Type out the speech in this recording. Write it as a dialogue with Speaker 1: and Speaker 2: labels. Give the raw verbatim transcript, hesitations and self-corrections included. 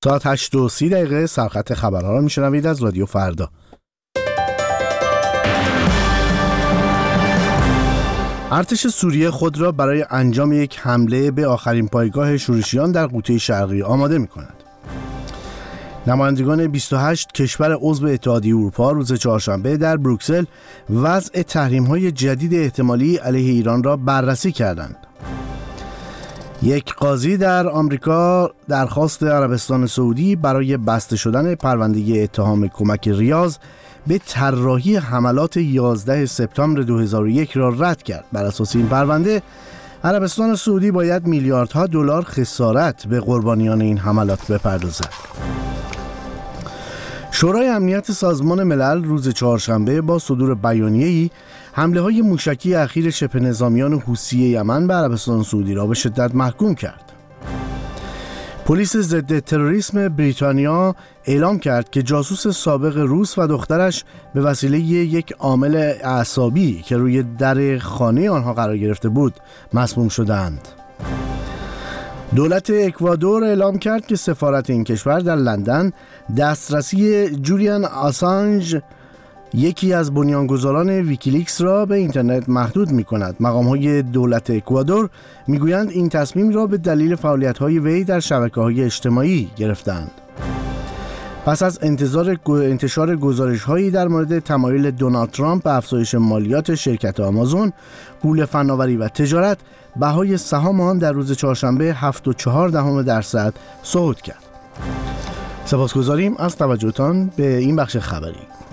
Speaker 1: ساعت هشت و سی دقیقه سرخط خبرها را میشنوید از رادیو فردا. ارتش سوریه خود را برای انجام یک حمله به آخرین پایگاه شورشیان در قوطه شرقی آماده می کند. نمایندگان بیست و هشت کشور عضو اتحادیه اروپا روز چهارشنبه در بروکسل وضع تحریم‌های جدید احتمالی علیه ایران را بررسی کردند. یک قاضی در آمریکا درخواست عربستان سعودی برای بسته شدن پرونده اتهام کمک ریاض به طراحی حملات یازده سپتامبر دو هزار و یک را رد کرد. بر اساس این پرونده عربستان سعودی باید میلیاردها دلار خسارت به قربانیان این حملات بپردازد. شورای امنیت سازمان ملل روز چهارشنبه با صدور بیانیه‌ای حمله های موشکی اخیر شبه نظامیان حوثی یمن به عربستان سعودی را به شدت محکوم کرد. پلیس ضد تروریسم بریتانیا اعلام کرد که جاسوس سابق روس و دخترش به وسیله یک عامل اعصابی که روی در خانه آنها قرار گرفته بود مسموم شدند. دولت اکوادور اعلام کرد که سفارت این کشور در لندن دسترسی جولیان آسانژ، یکی از بنیانگذاران ویکیلیکس، را به اینترنت محدود می کند. مقام‌های دولت اکوادور میگویند این تصمیم را به دلیل فعالیت‌های وی در شبکه‌های اجتماعی گرفتند. پس از انتظار انتشار گزارش‌هایی در مورد تمایل دونالد ترامپ به افزایش مالیات شرکت آمازون، پول فناوری و تجارت، بهای سهام آن در روز چهارشنبه هفت و چهار دهم درصد صعود کرد. سپاسگزاریم از توجهتان به این بخش خبری.